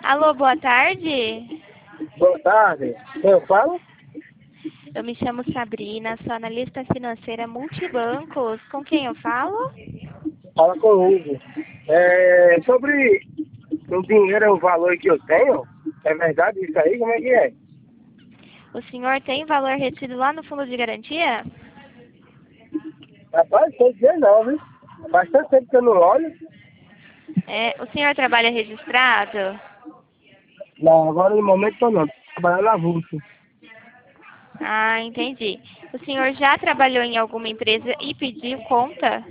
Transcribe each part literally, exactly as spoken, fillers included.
Alô, boa tarde. Boa tarde. Quem eu falo? Eu me chamo Sabrina, sou analista financeira multibancos. Com quem eu falo? Fala com o Hugo. É, sobre o dinheiro é o valor que eu tenho? É verdade isso aí? Como é que é? O senhor tem valor retido lá no fundo de garantia? Rapaz, sei dizer não, viu? Bastante tempo que eu não olho. É, o senhor trabalha registrado? Não, agora no momento eu não. Tô trabalhando na avulso. Ah, entendi. O senhor já trabalhou em alguma empresa e pediu conta?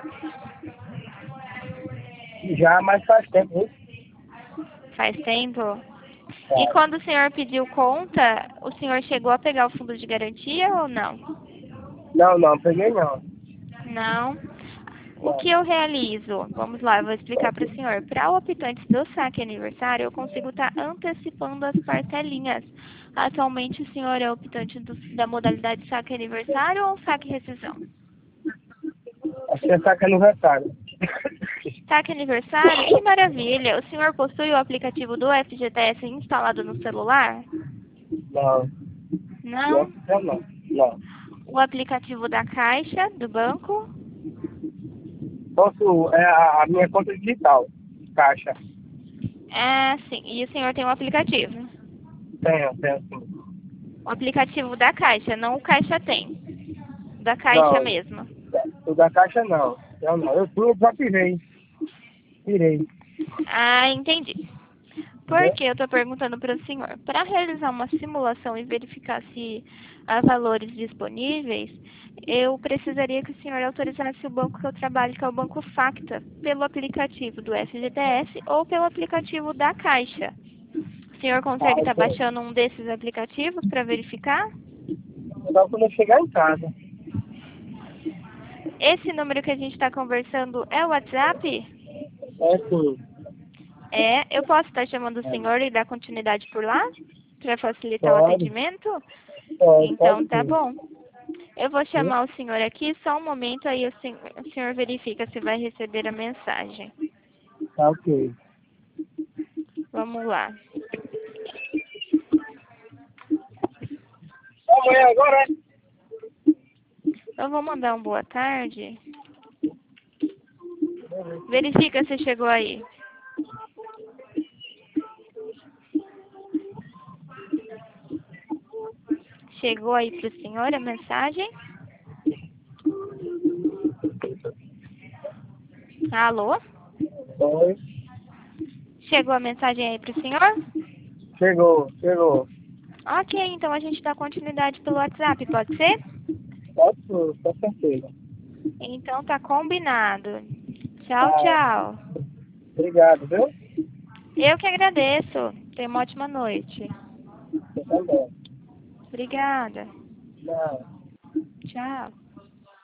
Já, mas faz tempo, viu? Faz tempo? E Faz. quando o senhor pediu conta, o senhor chegou a pegar o fundo de garantia ou não? Não, não, peguei não. Não. O Não. que eu realizo? Vamos lá, eu vou explicar para o senhor. Para o optante do saque aniversário, eu consigo estar antecipando as partelinhas. Atualmente, o senhor é optante do, da modalidade saque aniversário ou saque rescisão? Acho que é saca aniversário. Saque aniversário? Que maravilha! O senhor possui o aplicativo do F G T S instalado no celular? Não. Não? Não, não. Não. O aplicativo da Caixa, do banco? Posso, é a, a minha conta digital. Caixa. É, sim. E o senhor tem um aplicativo? Tenho, tenho sim. O aplicativo da Caixa, não o Caixa tem. Da Caixa Não, mesmo. o da Caixa não. Eu não. Eu tinha, já tirei. Tirei. Ah, entendi. Por Entendeu? que eu estou perguntando para o senhor? Para realizar uma simulação e verificar se há valores disponíveis, eu precisaria que o senhor autorizasse o banco que eu trabalho, que é o Banco Facta, pelo aplicativo do F G T S ou pelo aplicativo da Caixa. O senhor Ah, consegue estar ok. baixando um desses aplicativos para verificar? Só quando eu chegar em casa. Esse número que a gente está conversando é o WhatsApp? É sim. É, eu posso estar chamando o É. senhor e dar continuidade por lá? Para facilitar o Pode, atendimento? pode, Então, pode tá sim. bom. Eu vou Sim? chamar o senhor aqui, só um momento, aí o sen- o senhor verifica se vai receber a mensagem. Tá ok. Vamos lá. Amanhã agora, é? Eu vou mandar um boa tarde. Verifica se chegou aí. Chegou aí pro senhor a mensagem? Alô? Oi. Chegou a mensagem aí pro senhor? Chegou, chegou. Ok, então a gente dá continuidade pelo WhatsApp, pode ser? Pode sim, com certeza. Então tá combinado. Tchau, Tá. tchau. Obrigado, viu? Eu que agradeço. Tenha uma ótima noite. Você também. Obrigada. Não. Tchau.